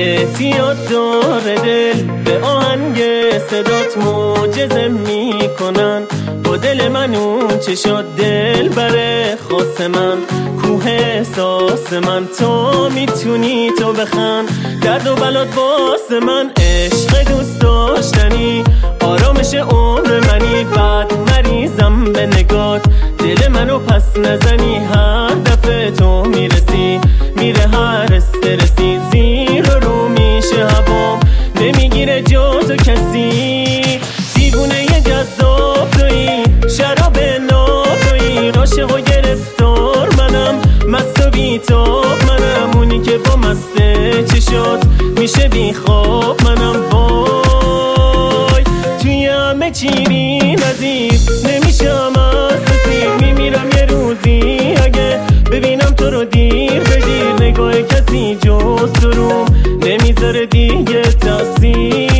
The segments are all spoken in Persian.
اعتیاد داره دل به آهنگ صدات معجزه میکنن. با دل من اون چه شد دل بره خاص من، کوه احساس من. تو میتونی تو بخند درد و بلات باس من. عشق دوست داشتنی آرامش عمر منی، بعد مریضم به نگات دل منو پس نزنی. هر دفعه تو میرسی میره هر استرسی، زیر رو میشه هوام نمیگیره جا تو کسی. دیوونه جذاب تویی، شراب ناب تویی، عاشق و گرفتار منم، مست و بیتاب منم. اونی که با مسته چشات میشه بی خواب منم. وای توی همه چیری نظیر نمیشم از نصیر، میمیرم یه روزی اگه ببینم تو رو دیر بدیر. نگاه کسی جز تو روم نمیذاره دیگه تاثیر.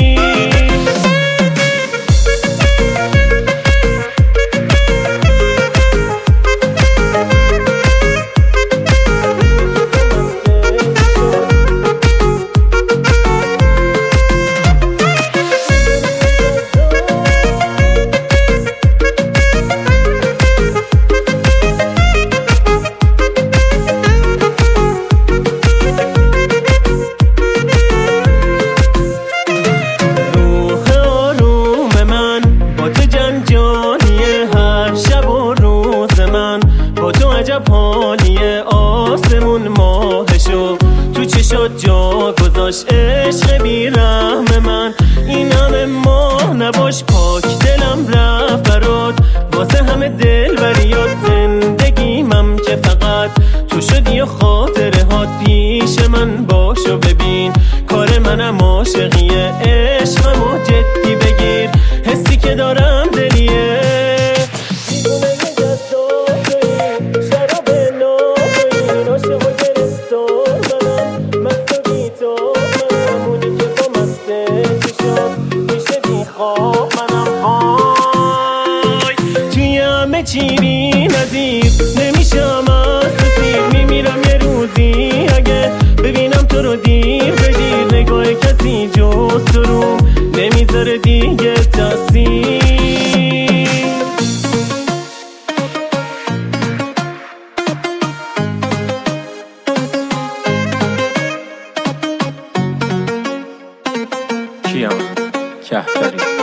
عجب حالیه آسمون ماهشو تو چشات جا گذاشت. عشق بی رحم من این همه ماه نباش، پاک دلم رفت برات واسه همه دل بریات. زندگیمم که فقط تو شدی و خاطره هات پیش من باش و ببین کار منم عاشقیه. عشقمو جدی بگیر حسی که دارم دلیه. چیری نظیر نمیشم از نصیر، میمیرم یه روزی اگه ببینم تو رو دیر بدیر. نگاه کسی جز تو روم نمیذاره دیگه تاثیر. کیام کهتری